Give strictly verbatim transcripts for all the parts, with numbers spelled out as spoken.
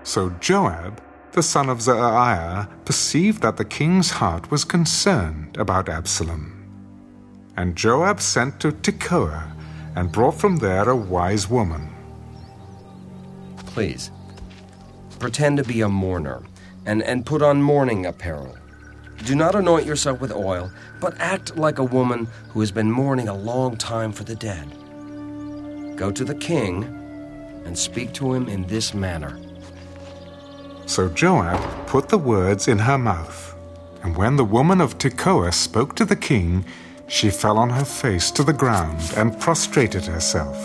So Joab, the son of Zeruiah, perceived that the king's heart was concerned about Absalom. And Joab sent to Tekoa and brought from there a wise woman. Please, pretend to be a mourner and, and put on mourning apparel. Do not anoint yourself with oil, but act like a woman who has been mourning a long time for the dead. Go to the king and speak to him in this manner. So Joab put the words in her mouth, and when the woman of Tekoa spoke to the king, she fell on her face to the ground and prostrated herself.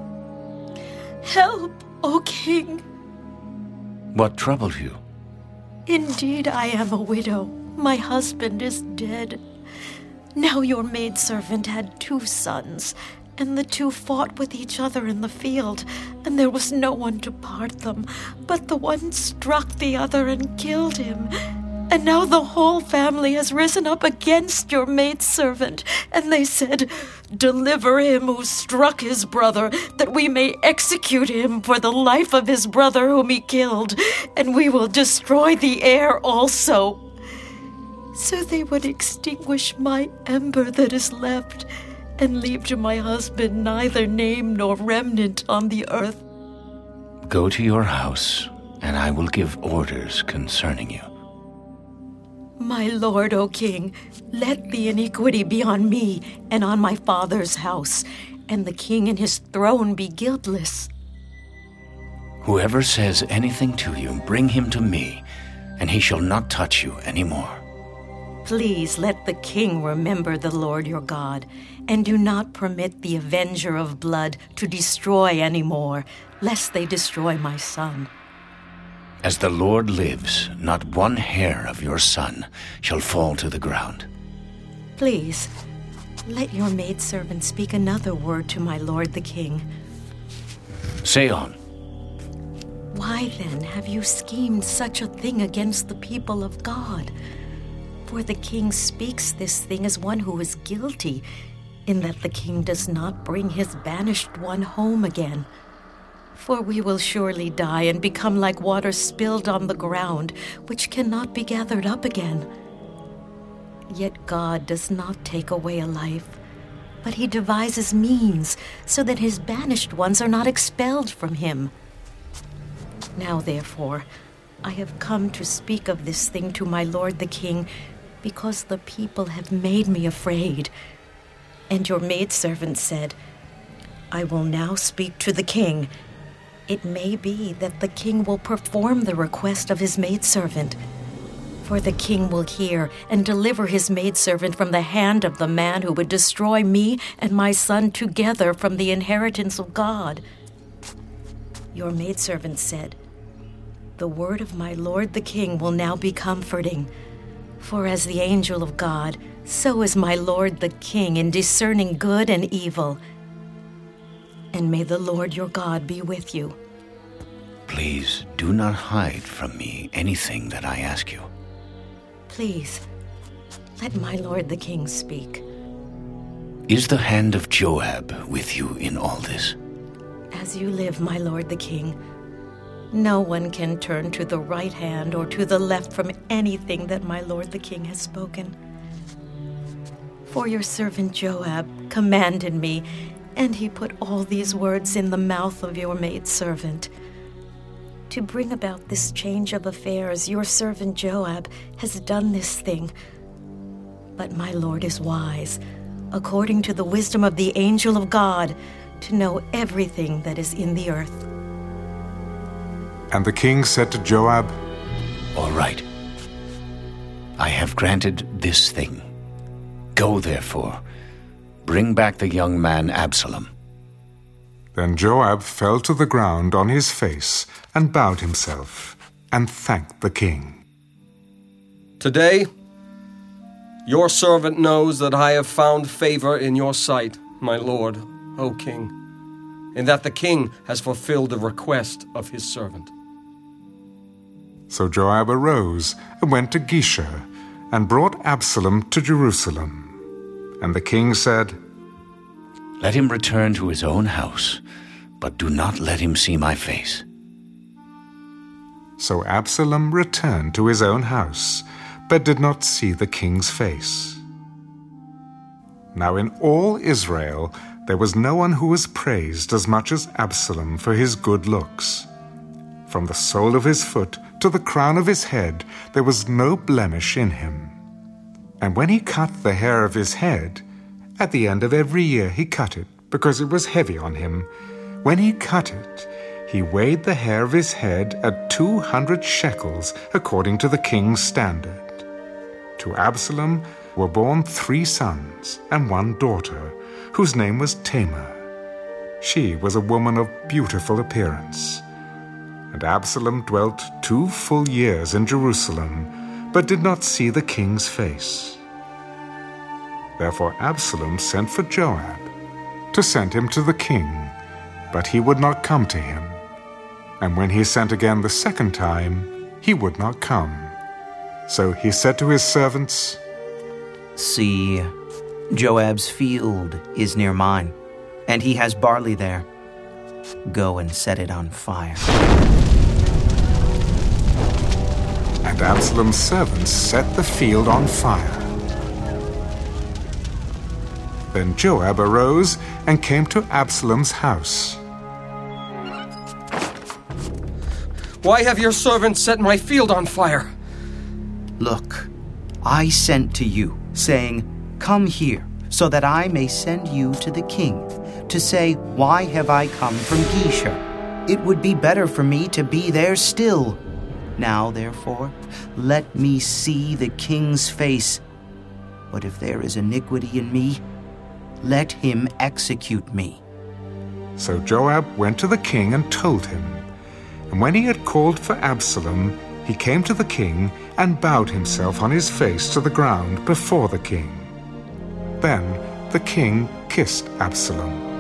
Help, O king! What troubled you? Indeed, I am a widow. My husband is dead. Now your maidservant had two sons, and the two fought with each other in the field, and there was no one to part them, but the one struck the other and killed him. And now the whole family has risen up against your maidservant, and they said, "Deliver him who struck his brother, that we may execute him for the life of his brother whom he killed, and we will destroy the heir also." So they would extinguish my ember that is left, and leave to my husband neither name nor remnant on the earth. Go to your house, and I will give orders concerning you. My lord, O king, let the iniquity be on me and on my father's house, and the king and his throne be guiltless. Whoever says anything to you, bring him to me, and he shall not touch you any more. Please let the king remember the Lord your God, and do not permit the avenger of blood to destroy any more, lest they destroy my son. As the Lord lives, not one hair of your son shall fall to the ground. Please, let your maidservant speak another word to my lord the king. Say on. Why then have you schemed such a thing against the people of God? For the king speaks this thing as one who is guilty, in that the king does not bring his banished one home again. For we will surely die and become like water spilled on the ground, which cannot be gathered up again. Yet God does not take away a life, but he devises means so that his banished ones are not expelled from him. Now, therefore, I have come to speak of this thing to my lord the king, because the people have made me afraid. And your maidservant said, I will now speak to the king. It may be that the king will perform the request of his maidservant. For the king will hear and deliver his maidservant from the hand of the man who would destroy me and my son together from the inheritance of God. Your maidservant said, The word of my lord the king will now be comforting. For as the angel of God, so is my lord the king in discerning good and evil. And may the Lord your God be with you. Please do not hide from me anything that I ask you. Please, let my lord the king speak. Is the hand of Joab with you in all this? As you live, my lord the king, no one can turn to the right hand or to the left from anything that my lord the king has spoken. For your servant Joab commanded me, and he put all these words in the mouth of your maidservant. To bring about this change of affairs, your servant Joab has done this thing. But my lord is wise, according to the wisdom of the angel of God, to know everything that is in the earth. And the king said to Joab, All right. I have granted this thing. Go, therefore. Bring back the young man Absalom. Then Joab fell to the ground on his face and bowed himself and thanked the king. Today, your servant knows that I have found favor in your sight, my lord, O king, and that the king has fulfilled the request of his servant. So Joab arose and went to Geshur and brought Absalom to Jerusalem. And the king said, Let him return to his own house, but do not let him see my face. So Absalom returned to his own house, but did not see the king's face. Now in all Israel there was no one who was praised as much as Absalom for his good looks. From the sole of his foot to the crown of his head there was no blemish in him. And when he cut the hair of his head, at the end of every year he cut it, because it was heavy on him. When he cut it, he weighed the hair of his head at two hundred shekels, according to the king's standard. To Absalom were born three sons and one daughter, whose name was Tamar. She was a woman of beautiful appearance. And Absalom dwelt two full years in Jerusalem, but did not see the king's face. Therefore Absalom sent for Joab, to send him to the king, but he would not come to him. And when he sent again the second time, he would not come. So he said to his servants, See, Joab's field is near mine, and he has barley there. Go and set it on fire. And Absalom's servants set the field on fire. Then Joab arose and came to Absalom's house. Why have your servants set my field on fire? Look, I sent to you, saying, Come here, so that I may send you to the king, to say, Why have I come from Geshur? It would be better for me to be there still. Now, therefore, let me see the king's face. But if there is iniquity in me, let him execute me. So Joab went to the king and told him. And when he had called for Absalom, he came to the king and bowed himself on his face to the ground before the king. Then the king kissed Absalom.